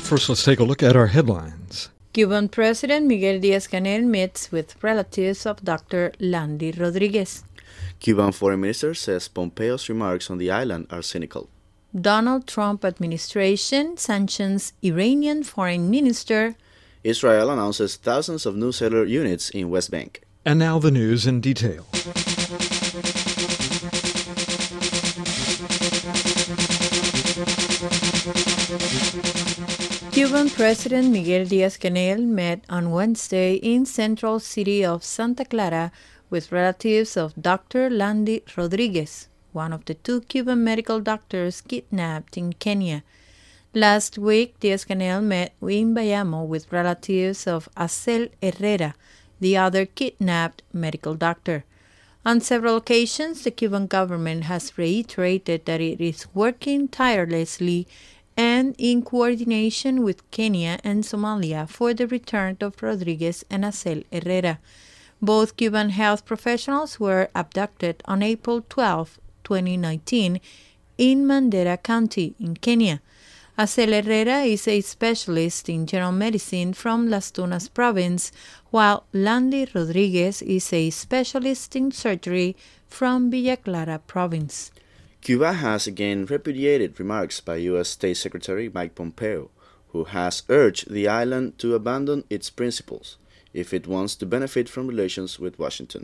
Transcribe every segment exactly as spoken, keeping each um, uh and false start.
First, let's take a look at our headlines. Cuban President Miguel Díaz-Canel meets with relatives of Doctor Landy Rodriguez. Cuban Foreign Minister says Pompeo's remarks on the island are cynical. Donald Trump administration sanctions Iranian foreign minister. Israel announces thousands of new cellular units in West Bank. And now the news in detail. Cuban President Miguel Díaz-Canel met on Wednesday in central city of Santa Clara with relatives of Doctor Landy Rodriguez, one of the two Cuban medical doctors kidnapped in Kenya. Last week, Díaz-Canel met in Bayamo with relatives of Acel Herrera, the other kidnapped medical doctor. On several occasions, the Cuban government has reiterated that it is working tirelessly and in coordination with Kenya and Somalia for the return of Rodriguez and Acel Herrera. Both Cuban health professionals were abducted on April twelfth, twenty nineteen, in Mandera County in Kenya. Acel Herrera is a specialist in general medicine from Las Tunas province, while Landy Rodriguez is a specialist in surgery from Villa Clara province. Cuba has again repudiated remarks by U S State Secretary Mike Pompeo, who has urged the island to abandon its principles if it wants to benefit from relations with Washington.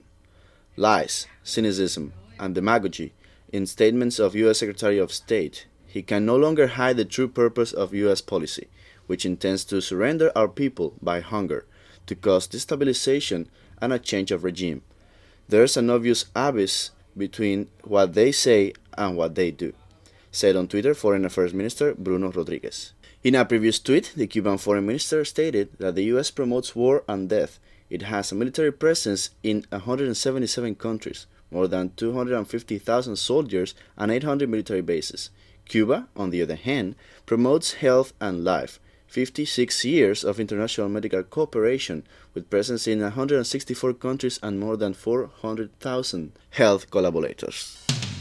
Lies, cynicism, and demagogy in statements of U S Secretary of State. He can no longer hide the true purpose of U S policy, which intends to surrender our people by hunger, to cause destabilization and a change of regime. There's an obvious abyss between what they say and what they do, said on Twitter Foreign Affairs Minister Bruno Rodriguez. In a previous tweet, the Cuban Foreign Minister stated that the U S promotes war and death. It has a military presence in one hundred seventy-seven countries, more than two hundred fifty thousand soldiers, and eight hundred military bases. Cuba, on the other hand, promotes health and life, fifty-six years of international medical cooperation with presence in one hundred sixty-four countries and more than four hundred thousand health collaborators.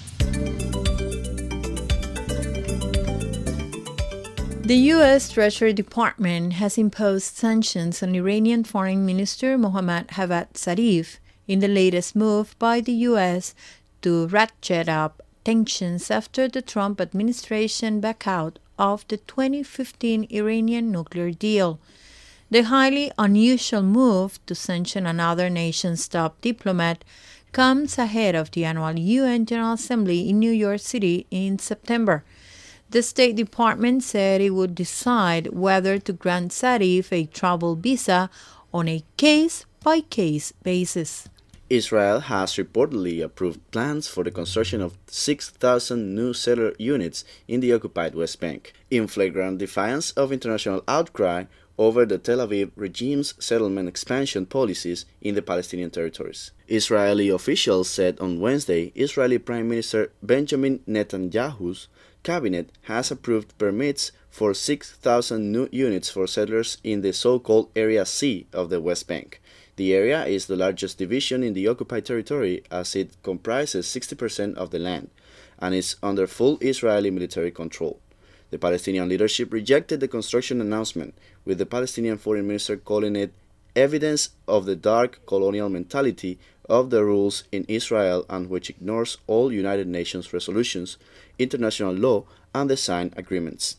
The U S Treasury Department has imposed sanctions on Iranian Foreign Minister Mohammad Javad Zarif in the latest move by the U S to ratchet up tensions after the Trump administration backed out of the twenty fifteen Iranian nuclear deal. The highly unusual move to sanction another nation's top diplomat comes ahead of the annual U N General Assembly in New York City in September. The State Department said it would decide whether to grant Zarif a travel visa on a case-by-case basis. Israel has reportedly approved plans for the construction of six thousand new cellular units in the occupied West Bank, in flagrant defiance of international outcry over the Tel Aviv regime's settlement expansion policies in the Palestinian territories. Israeli officials said on Wednesday Israeli Prime Minister Benjamin Netanyahu's cabinet has approved permits for six thousand new units for settlers in the so-called Area C of the West Bank. The area is the largest division in the occupied territory as it comprises sixty percent of the land and is under full Israeli military control. The Palestinian leadership rejected the construction announcement, with the Palestinian foreign minister calling it evidence of the dark colonial mentality of the rules in Israel and which ignores all United Nations resolutions, international law, and the signed agreements.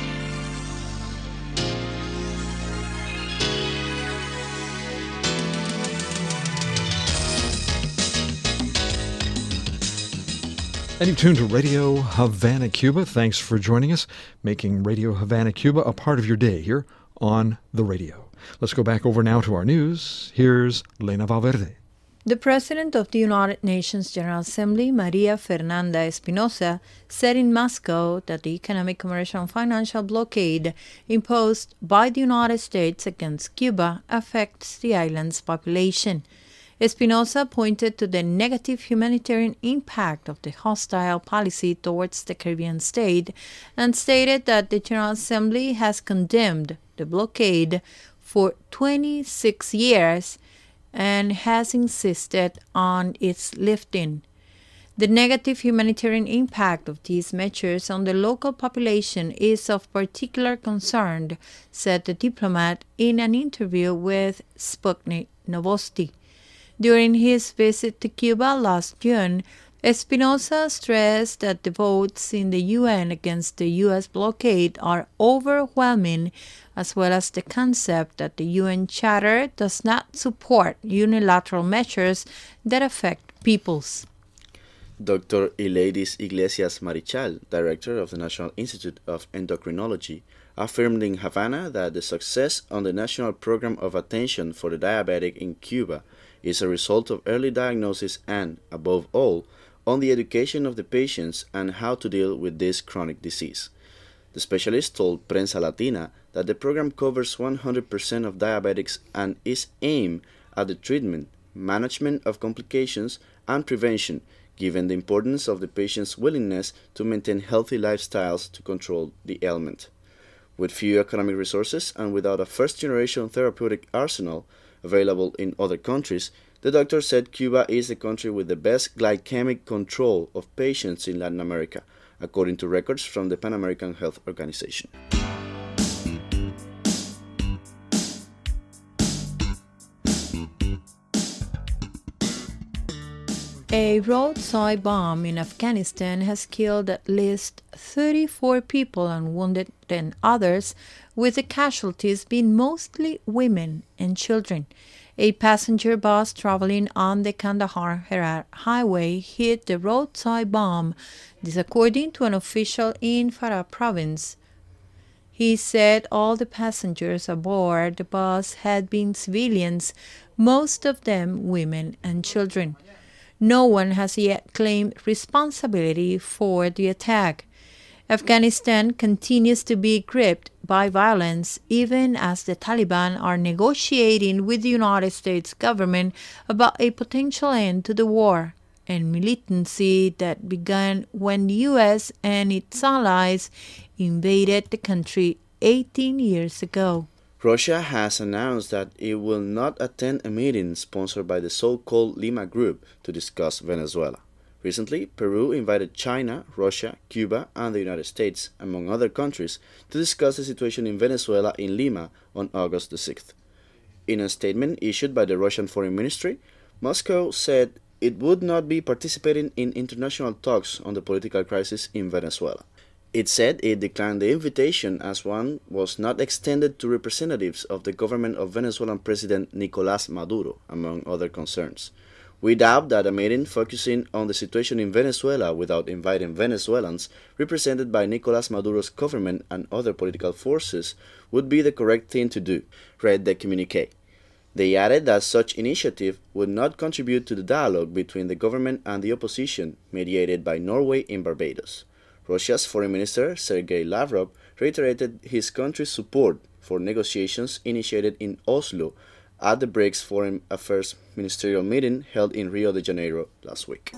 And you've tuned to Radio Havana, Cuba. Thanks for joining us, making Radio Havana, Cuba a part of your day here on the radio. Let's go back over now to our news. Here's Lena Valverde. The President of the United Nations General Assembly, Maria Fernanda Espinosa, said in Moscow that the economic, commercial, and financial blockade imposed by the United States against Cuba affects the island's population. Espinosa pointed to the negative humanitarian impact of the hostile policy towards the Caribbean state and stated that the General Assembly has condemned the blockade for twenty-six years and has insisted on its lifting. The negative humanitarian impact of these measures on the local population is of particular concern, said the diplomat in an interview with Sputnik Novosti. During his visit to Cuba last June, Espinosa stressed that the votes in the U N against the U S blockade are overwhelming, as well as the concept that the U N Charter does not support unilateral measures that affect peoples. Doctor Ileidis Iglesias Marichal, director of the National Institute of Endocrinology, affirmed in Havana that the success on the National Program of Attention for the Diabetic in Cuba is a result of early diagnosis and, above all, on the education of the patients and how to deal with this chronic disease. The specialist told Prensa Latina that the program covers one hundred percent of diabetics and is aimed at the treatment, management of complications, and prevention, given the importance of the patient's willingness to maintain healthy lifestyles to control the ailment. With few economic resources and without a first-generation therapeutic arsenal available in other countries, the doctor said Cuba is the country with the best glycemic control of patients in Latin America, according to records from the Pan American Health Organization. A roadside bomb in Afghanistan has killed at least thirty-four people and wounded ten others, with the casualties being mostly women and children. A passenger bus traveling on the Kandahar-Herat highway hit the roadside bomb, this according to an official in Farah province. He said all the passengers aboard the bus had been civilians, most of them women and children. No one has yet claimed responsibility for the attack. Afghanistan continues to be gripped by violence, even as the Taliban are negotiating with the United States government about a potential end to the war and militancy that began when the U S and its allies invaded the country eighteen years ago. Russia has announced that it will not attend a meeting sponsored by the so-called Lima Group to discuss Venezuela. Recently, Peru invited China, Russia, Cuba, and the United States, among other countries, to discuss the situation in Venezuela in Lima on August the sixth. In a statement issued by the Russian Foreign Ministry, Moscow said it would not be participating in international talks on the political crisis in Venezuela. It said it declined the invitation as one was not extended to representatives of the government of Venezuelan President Nicolás Maduro, among other concerns. We doubt that a meeting focusing on the situation in Venezuela without inviting Venezuelans represented by Nicolás Maduro's government and other political forces would be the correct thing to do, read the communiqué. They added that such initiative would not contribute to the dialogue between the government and the opposition mediated by Norway in Barbados. Russia's Foreign Minister Sergei Lavrov reiterated his country's support for negotiations initiated in Oslo at the BRICS Foreign Affairs Ministerial meeting held in Rio de Janeiro last week.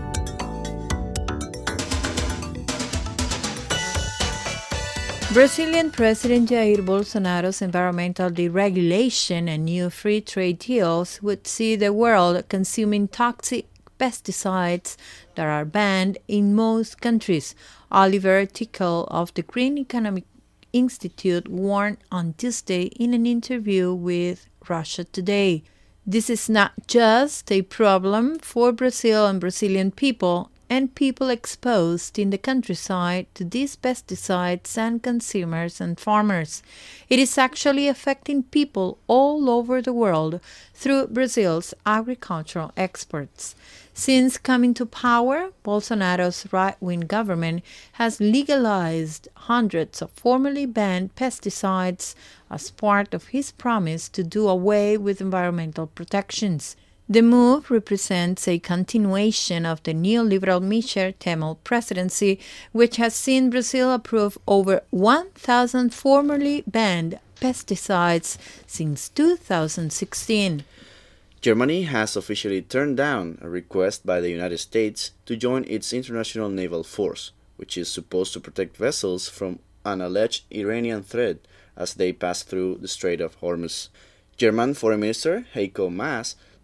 Brazilian President Jair Bolsonaro's environmental deregulation and new free trade deals would see the world consuming toxic pesticides that are banned in most countries, Oliver Tickle of the Green Economic Institute warned on Tuesday in an interview with Russia Today. This is not just a problem for Brazil and Brazilian people and people exposed in the countryside to these pesticides and consumers and farmers. It is actually affecting people all over the world through Brazil's agricultural exports. Since coming to power, Bolsonaro's right-wing government has legalized hundreds of formerly banned pesticides as part of his promise to do away with environmental protections. The move represents a continuation of the neoliberal Michel Temer presidency, which has seen Brazil approve over one thousand formerly banned pesticides since two thousand sixteen. Germany has officially turned down a request by the United States to join its international naval force, which is supposed to protect vessels from an alleged Iranian threat as they pass through the Strait of Hormuz. German Foreign Minister Heiko Maas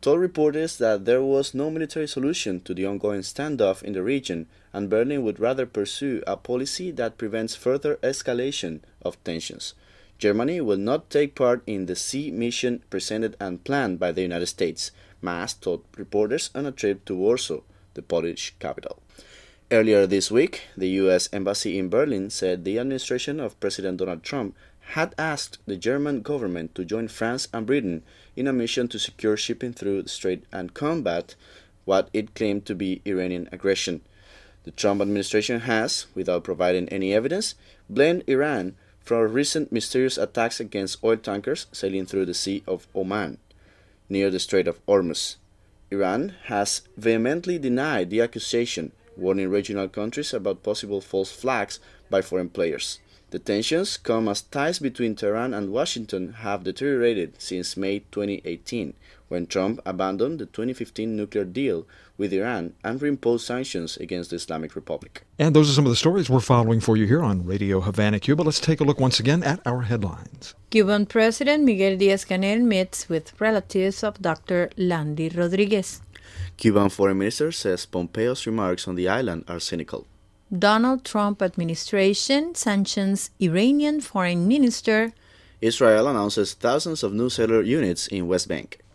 told reporters that there was no military solution to the ongoing standoff in the region, and Berlin would rather pursue a policy that prevents further escalation of tensions. Germany will not take part in the sea mission presented and planned by the United States, Maas told reporters on a trip to Warsaw, the Polish capital. Earlier this week, the U S Embassy in Berlin said the administration of President Donald Trump had asked the German government to join France and Britain in a mission to secure shipping through the strait and combat what it claimed to be Iranian aggression. The Trump administration has, without providing any evidence, blamed Iran for recent mysterious attacks against oil tankers sailing through the Sea of Oman, near the Strait of Hormuz. Iran has vehemently denied the accusation, warning regional countries about possible false flags by foreign players. The tensions come as ties between Tehran and Washington have deteriorated since May twenty eighteen, when Trump abandoned the twenty fifteen nuclear deal with Iran and reimposed sanctions against the Islamic Republic. And those are some of the stories we're following for you here on Radio Havana, Cuba. Let's take a look once again at our headlines. Cuban President Miguel Díaz-Canel meets with relatives of Doctor Landy Rodriguez. Cuban Foreign Minister says Pompeo's remarks on the island are cynical. Donald Trump administration sanctions Iranian foreign minister. Israel announces thousands of new cellular units in West Bank.